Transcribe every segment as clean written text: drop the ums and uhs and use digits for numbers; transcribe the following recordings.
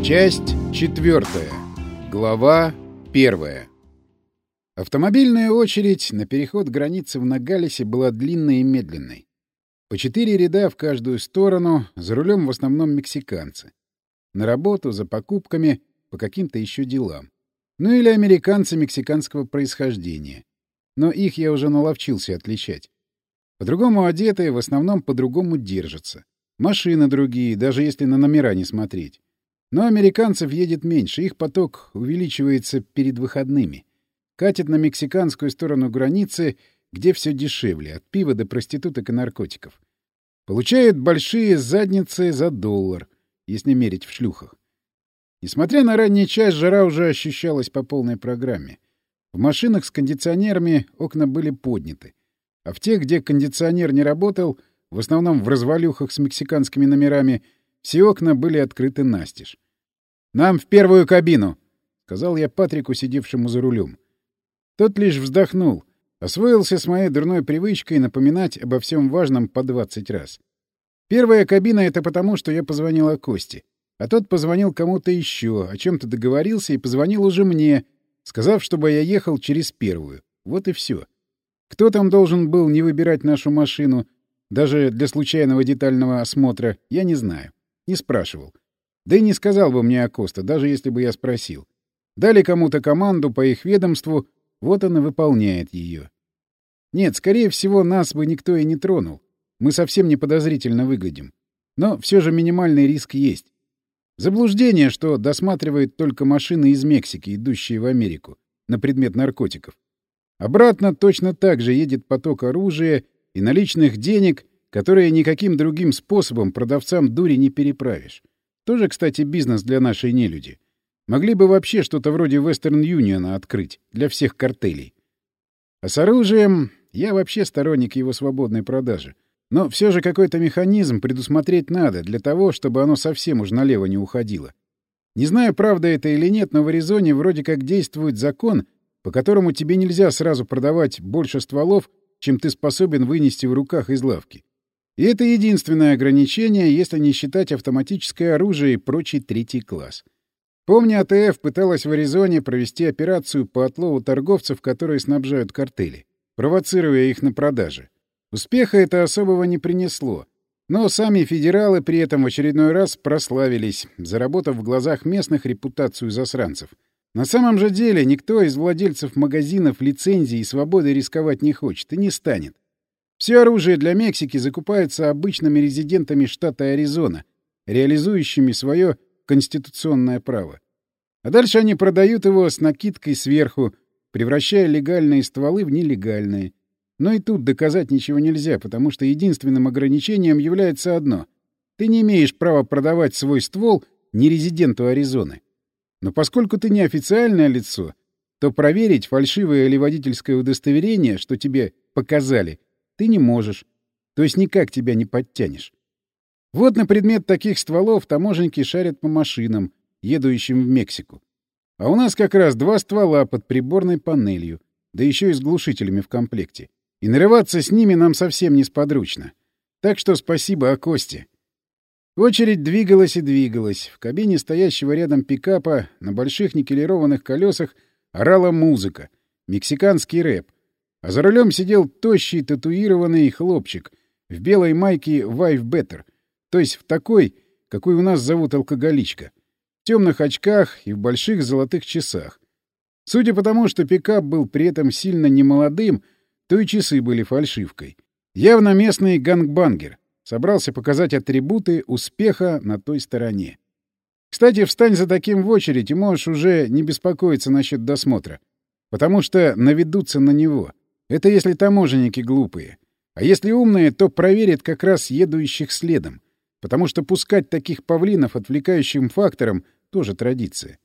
Часть 4. Глава 1. Автомобильная очередь на переход границы в Ногалесе была длинной и медленной. По 4 ряда в каждую сторону, за рулем в основном мексиканцы. На работу, за покупками, по каким-то еще делам. Ну или американцы мексиканского происхождения. Но их я уже наловчился отличать. По-другому одетые, в основном по-другому держатся. Машины другие, даже если на номера не смотреть. Но американцев едет меньше, их поток увеличивается перед выходными. Катят на мексиканскую сторону границы, где все дешевле, от пива до проституток и наркотиков. Получают большие задницы за $1, если мерить в шлюхах. Несмотря на ранний час, жара уже ощущалась по полной программе. В машинах с кондиционерами окна были подняты. А в тех, где кондиционер не работал, в основном в развалюхах с мексиканскими номерами, все окна были открыты настежь. «Нам в первую кабину!» — сказал я Патрику, сидевшему за рулем. Тот лишь вздохнул, освоился с моей дурной привычкой напоминать обо всем важном по 20 раз. Первая кабина — это потому, что я позвонил Косте, а тот позвонил кому-то еще, о чем-то договорился и позвонил уже мне, сказав, чтобы я ехал через первую. Вот и все. Кто там должен был не выбирать нашу машину, даже для случайного детального осмотра, я не знаю. Не спрашивал. Да и не сказал бы мне Акоста, даже если бы я спросил. Дали кому-то команду по их ведомству, вот он и выполняет ее. Нет, скорее всего, нас бы никто и не тронул. Мы совсем не подозрительно выглядим. Но все же минимальный риск есть. Заблуждение, что досматривают только машины из Мексики, идущие в Америку, на предмет наркотиков. Обратно точно так же едет поток оружия и наличных денег, которые никаким другим способом продавцам дури не переправишь. Тоже, кстати, бизнес для нашей нелюди. Могли бы вообще что-то вроде Western Union открыть для всех картелей. А с оружием я вообще сторонник его свободной продажи. Но все же какой-то механизм предусмотреть надо для того, чтобы оно совсем уж налево не уходило. Не знаю, правда это или нет, но в Аризоне вроде как действует закон, по которому тебе нельзя сразу продавать больше стволов, чем ты способен вынести в руках из лавки. И это единственное ограничение, если не считать автоматическое оружие и прочий третий класс. Помню, АТФ пыталась в Аризоне провести операцию по отлову торговцев, которые снабжают картели, провоцируя их на продажи. Успеха это особого не принесло. Но сами федералы при этом в очередной раз прославились, заработав в глазах местных репутацию засранцев. На самом же деле никто из владельцев магазинов лицензий и свободы рисковать не хочет и не станет. Все оружие для Мексики закупается обычными резидентами штата Аризона, реализующими свое конституционное право. А дальше они продают его с накидкой сверху, превращая легальные стволы в нелегальные. Но и тут доказать ничего нельзя, потому что единственным ограничением является одно — ты не имеешь права продавать свой ствол нерезиденту Аризоны. Но поскольку ты не официальное лицо, то проверить фальшивое или водительское удостоверение, что тебе показали, ты не можешь, то есть никак тебя не подтянешь. Вот на предмет таких стволов таможенники шарят по машинам, едущим в Мексику. А у нас как раз 2 ствола под приборной панелью, да еще и с глушителями в комплекте. И нарываться с ними нам совсем несподручно. Так что спасибо Акосте. Очередь двигалась и двигалась. В кабине стоящего рядом пикапа на больших никелированных колесах орала музыка, мексиканский рэп. А за рулем сидел тощий татуированный хлопчик в белой майке Wife Better, то есть в такой, какой у нас зовут алкоголичка, в темных очках и в больших золотых часах. Судя по тому, что пикап был при этом сильно немолодым, то и часы были фальшивкой. Явно местный гангбангер. Собрался показать атрибуты успеха на той стороне. Кстати, встань за таким в очередь и можешь уже не беспокоиться насчет досмотра, потому что наведутся на него. Это если таможенники глупые. А если умные, то проверят как раз едущих следом, потому что пускать таких павлинов отвлекающим фактором тоже традиция.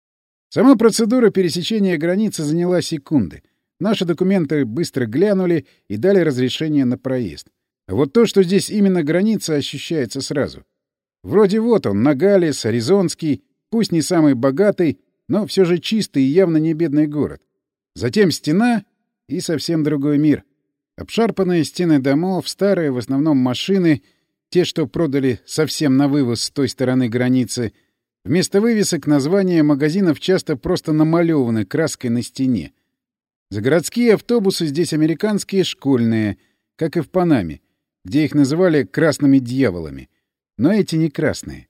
Сама процедура пересечения границы заняла секунды. Наши документы быстро глянули и дали разрешение на проезд. А вот то, что здесь именно граница, ощущается сразу. Вроде вот он, Ногалес, Аризонский, пусть не самый богатый, но все же чистый и явно не бедный город. Затем стена и совсем другой мир. Обшарпанные стены домов, старые в основном машины, те, что продали совсем на вывоз с той стороны границы, Вместо вывесок названия магазинов часто просто намалеваны краской на стене. Загородские автобусы здесь американские школьные, как и в Панаме, где их называли «красными дьяволами». Но эти не красные.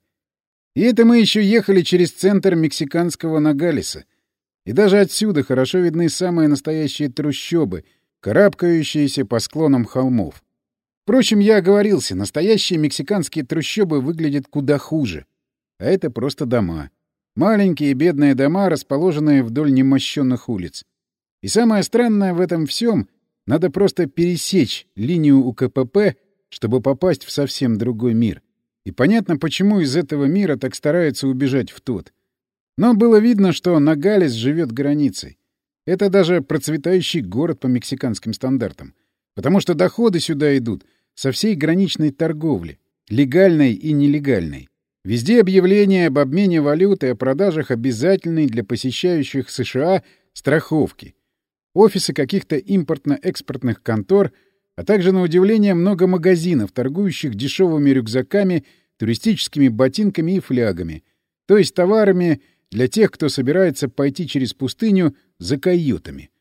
И это мы еще ехали через центр мексиканского Ногалеса. И даже отсюда хорошо видны самые настоящие трущобы, карабкающиеся по склонам холмов. Впрочем, я оговорился, настоящие мексиканские трущобы выглядят куда хуже. А это просто дома. Маленькие бедные дома, расположенные вдоль немощенных улиц. И самое странное в этом всем — надо просто пересечь линию УКПП, чтобы попасть в совсем другой мир. И понятно, почему из этого мира так стараются убежать в тот. Но было видно, что Ногалес живет границей. Это даже процветающий город по мексиканским стандартам. Потому что доходы сюда идут со всей граничной торговли, легальной и нелегальной. Везде объявления об обмене валюты и о продажах обязательной для посещающих США страховки. Офисы каких-то импортно-экспортных контор, а также, на удивление, много магазинов, торгующих дешевыми рюкзаками, туристическими ботинками и флягами, то есть товарами для тех, кто собирается пойти через пустыню за койотами.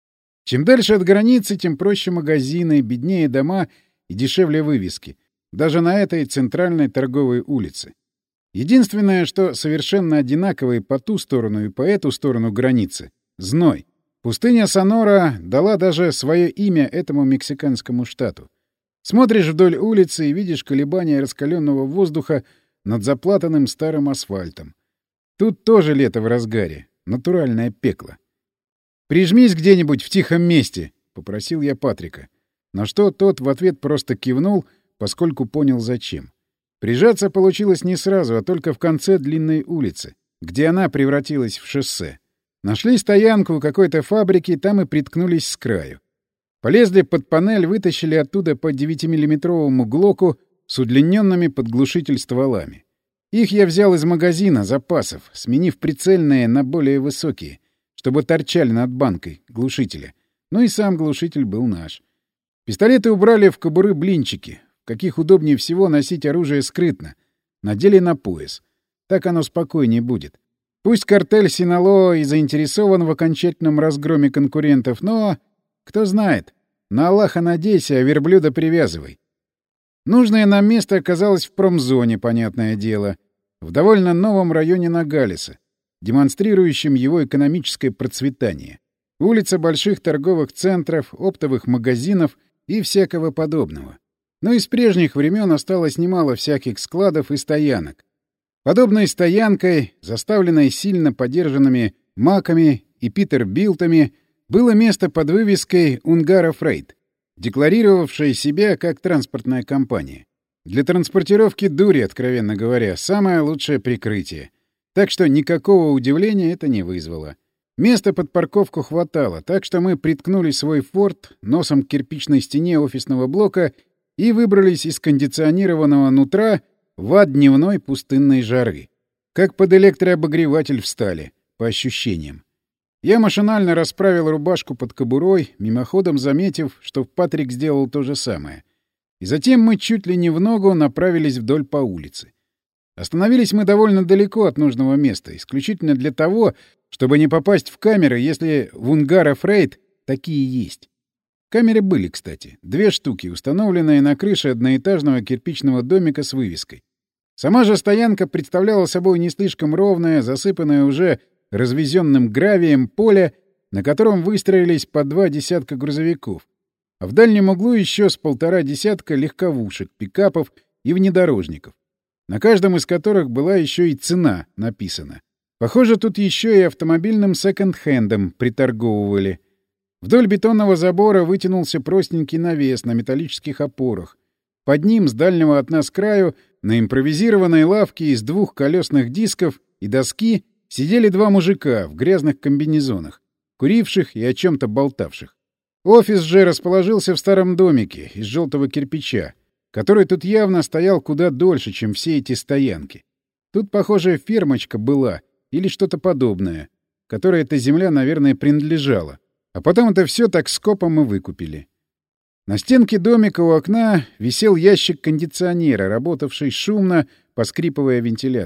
Чем дальше от границы, тем проще магазины, беднее дома и дешевле вывески, даже на этой центральной торговой улице. Единственное, что совершенно одинаково и по ту сторону, и по эту сторону границы — зной. Пустыня Сонора дала даже свое имя этому мексиканскому штату. Смотришь вдоль улицы и видишь колебания раскаленного воздуха над заплатанным старым асфальтом. Тут тоже лето в разгаре, натуральное пекло. «Прижмись где-нибудь в тихом месте», — попросил я Патрика. На что тот в ответ просто кивнул, поскольку понял зачем. Прижаться получилось не сразу, а только в конце длинной улицы, где она превратилась в шоссе. Нашли стоянку у какой-то фабрики, там и приткнулись с краю. Полезли под панель, вытащили оттуда по 9-миллиметровому глоку с удлиненными под глушитель стволами. Их я взял из магазина запасов, сменив прицельные на более высокие, чтобы торчали над банкой глушителя. Ну и сам глушитель был наш. Пистолеты убрали в кобуры блинчики, в каких удобнее всего носить оружие скрытно. Надели на пояс. Так оно спокойнее будет. Пусть картель Синалоа и заинтересован в окончательном разгроме конкурентов, но... Кто знает. На Аллаха надейся, а верблюда привязывай. Нужное нам место оказалось в промзоне, понятное дело. В довольно новом районе Ногалеса, демонстрирующем его экономическое процветание. Улица больших торговых центров, оптовых магазинов и всякого подобного. Но из прежних времен осталось немало всяких складов и стоянок. Подобной стоянкой, заставленной сильно подержанными маками и питербилтами, было место под вывеской «Унгара Фрейт», декларировавшее себя как транспортная компания. Для транспортировки дури, откровенно говоря, самое лучшее прикрытие. Так что никакого удивления это не вызвало. Места под парковку хватало, так что мы приткнули свой «Форд» носом к кирпичной стене офисного блока и выбрались из кондиционированного нутра в ад дневной пустынной жары. Как под электрообогреватель встали, по ощущениям. Я машинально расправил рубашку под кобурой, мимоходом заметив, что Патрик сделал то же самое. И затем мы чуть ли не в ногу направились вдоль по улице. Остановились мы довольно далеко от нужного места, исключительно для того, чтобы не попасть в камеры, если в Унгара Фрейт такие есть. Камеры были, кстати. 2 штуки, установленные на крыше одноэтажного кирпичного домика с вывеской. Сама же стоянка представляла собой не слишком ровное, засыпанное уже развезенным гравием поле, на котором выстроились по 2 десятка грузовиков, а в дальнем углу еще с 1,5 десятка легковушек, пикапов и внедорожников, на каждом из которых была еще и цена написана. Похоже, тут еще и автомобильным секонд-хендом приторговывали. Вдоль бетонного забора вытянулся простенький навес на металлических опорах. Под ним, с дальнего от нас краю, на импровизированной лавке из 2 колесных дисков и доски сидели 2 мужика в грязных комбинезонах, куривших и о чем-то болтавших. Офис же расположился в старом домике из желтого кирпича, который тут явно стоял куда дольше, чем все эти стоянки. Тут, похоже, фермочка была или что-то подобное, которой эта земля, наверное, принадлежала. А потом это все так скопом и выкупили. На стенке домика у окна висел ящик кондиционера, работавший шумно, поскрипывая вентилятором.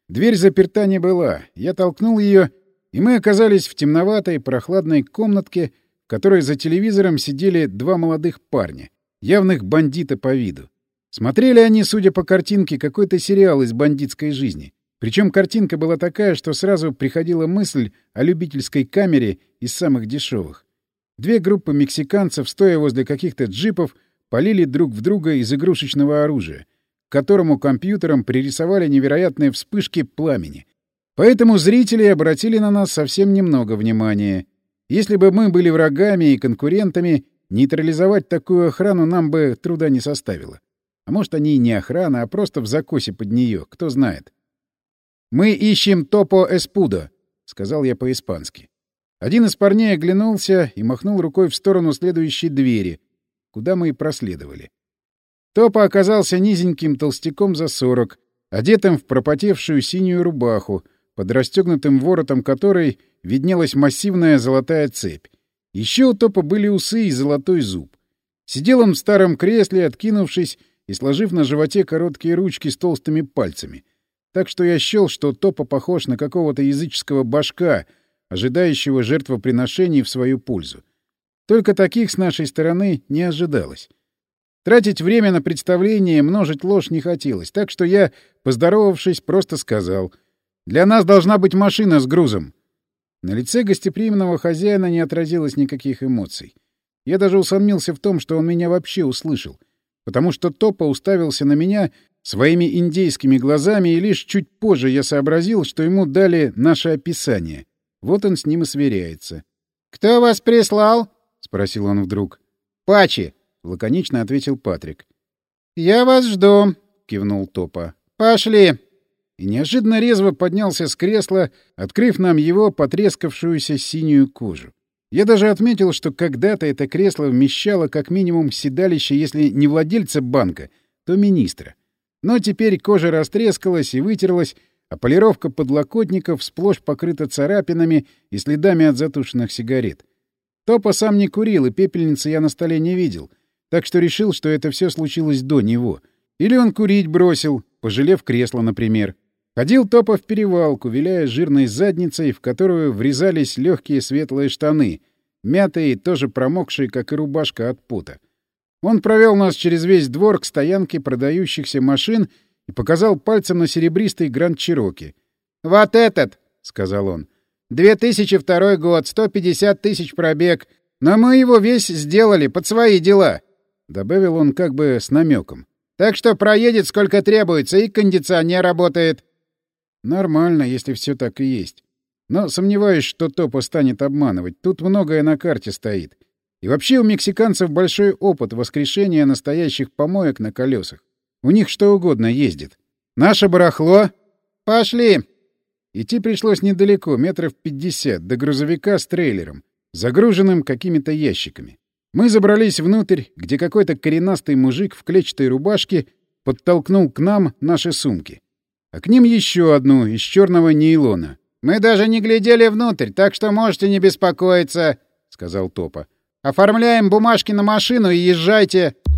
Дверь заперта не была. Я толкнул ее, и мы оказались в темноватой, прохладной комнатке, в которой за телевизором сидели два молодых парня, явных бандита по виду. Смотрели они, судя по картинке, какой-то сериал из бандитской жизни. Причем картинка была такая, что сразу приходила мысль о любительской камере из самых дешевых. Две группы мексиканцев, стоя возле каких-то джипов, палили друг в друга из игрушечного оружия, к которому компьютером пририсовали невероятные вспышки пламени. Поэтому зрители обратили на нас совсем немного внимания. Если бы мы были врагами и конкурентами, нейтрализовать такую охрану нам бы труда не составило. А может, они и не охрана, а просто в закосе под нее, кто знает. «Мы ищем Топо Эспудо», — сказал я по-испански. Один из парней оглянулся и махнул рукой в сторону следующей двери, куда мы и проследовали. Топо оказался низеньким толстяком за 40, одетым в пропотевшую синюю рубаху, под расстегнутым воротом которой виднелась массивная золотая цепь. Еще у Топо были усы и золотой зуб. Сидел он в старом кресле, откинувшись и сложив на животе короткие ручки с толстыми пальцами. Так что я счел, что Топо похож на какого-то языческого божка, ожидающего жертвоприношений в свою пользу. Только таких с нашей стороны не ожидалось. Тратить время на представление, множить ложь не хотелось, так что я, поздоровавшись, просто сказал: «Для нас должна быть машина с грузом». На лице гостеприимного хозяина не отразилось никаких эмоций. Я даже усомнился в том, что он меня вообще услышал, потому что Топо уставился на меня своими индейскими глазами, и лишь чуть позже я сообразил, что ему дали наше описание. Вот он с ним и сверяется. «Кто вас прислал?» — спросил он вдруг. «Пачи», — лаконично ответил Патрик. «Я вас жду», — кивнул Топо. «Пошли». И неожиданно резво поднялся с кресла, открыв нам его потрескавшуюся синюю кожу. Я даже отметил, что когда-то это кресло вмещало как минимум седалище, если не владельца банка, то министра. Но теперь кожа растрескалась и вытерлась, а полировка подлокотников сплошь покрыта царапинами и следами от затушенных сигарет. Топо сам не курил, и пепельницы я на столе не видел, так что решил, что это все случилось до него. Или он курить бросил, пожалев кресло, например. Ходил Топо в перевалку, виляя жирной задницей, в которую врезались легкие светлые штаны, мятые и тоже промокшие, как и рубашка от пота. Он провел нас через весь двор к стоянке продающихся машин и показал пальцем на серебристый Гранд Чироки. «Вот этот!» — сказал он. 2002 год, 150 тысяч пробег. Но мы его весь сделали под свои дела», — добавил он как бы с намеком. «Так что проедет сколько требуется, и кондиционер работает». Нормально, если все так и есть. Но сомневаюсь, что Топо станет обманывать. Тут многое на карте стоит. И вообще у мексиканцев большой опыт воскрешения настоящих помоек на колесах. У них что угодно ездит. «Наше барахло?» «Пошли!» Идти пришлось недалеко, метров 50, до грузовика с трейлером, загруженным какими-то ящиками. Мы забрались внутрь, где какой-то коренастый мужик в клетчатой рубашке подтолкнул к нам наши сумки. А к ним еще одну из черного нейлона. «Мы даже не глядели внутрь, так что можете не беспокоиться», — сказал Топо. «Оформляем бумажки на машину и езжайте».